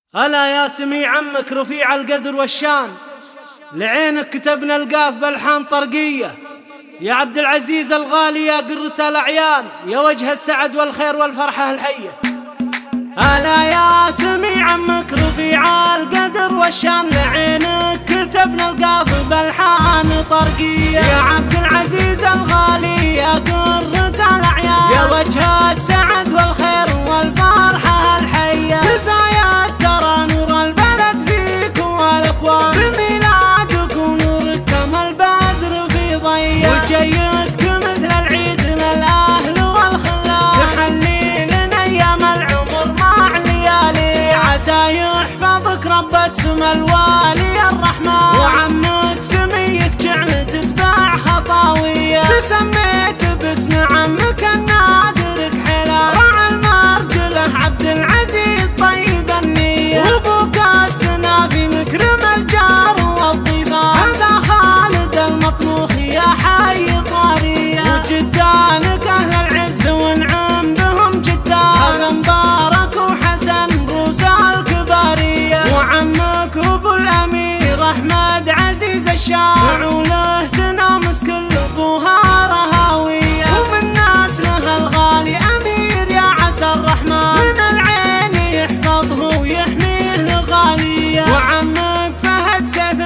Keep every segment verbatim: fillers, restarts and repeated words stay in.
ألا يا سميع عمك رفيع القدر والشان، لعينك كتبنا القاف بألحان طرقية. يا عبد العزيز الغالي يا قرة الأعيان، يا وجه السعد والخير والفرحة الحية. ألا يا سميع عمك رفيع القدر والشان، لعينك كتبنا القاف بألحان طرقية. يا عبد العزيز الغالي يا قرة الأعيان، يا وجه السعد والخير والفرحة الحية. جزايا ترى نور البلد فيك والأكوان، بميلادك ونورك كما البدر في ضيّة. وجيتك مثل العيد للأهل والخلان، تحلي لنا أيام العمر مع ليالي. عسى يحفظك رب السما الوالي الرحمن، وعمك سميك جعل تتبع خطاوية. تسميت باسم عمك النادر كحلا، راعى المرجله عبد العزيز طيب النية. وابوك السنافي مكرم الجار والضيفان، هذا خالد المطبوخ يا حي طارية. وجدانك أهل العز ونعم بهم جدان، هذا مبارك وحسن روس الكبارية. وعمك أبو الأمير أحمد عزيز الشام، فعوله تنامس كل أبوها رهاوية. ومن نسله الغالي أمير يا عسى الرحمن، من العين يحفظه ويحميه الغالية. وعمك فهد سيف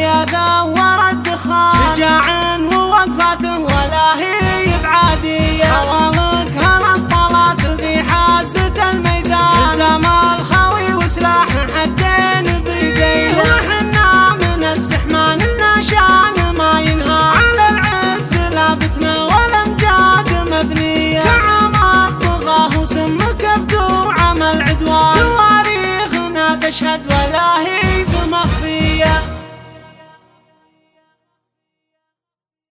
ليثور الدخان، شجاع ووقفاته ولا هي بعادية. خوالك هالطلات في حازة الميدان، الزام الخوي وسلاح حدين بيديه. وحنا من السحمان النشان ما ينهى، على العز لابتنا والامجاد مبنية. كعم الطغاه وسمك ابدو عمل عدوان، تواريخنا تشهد ولا هي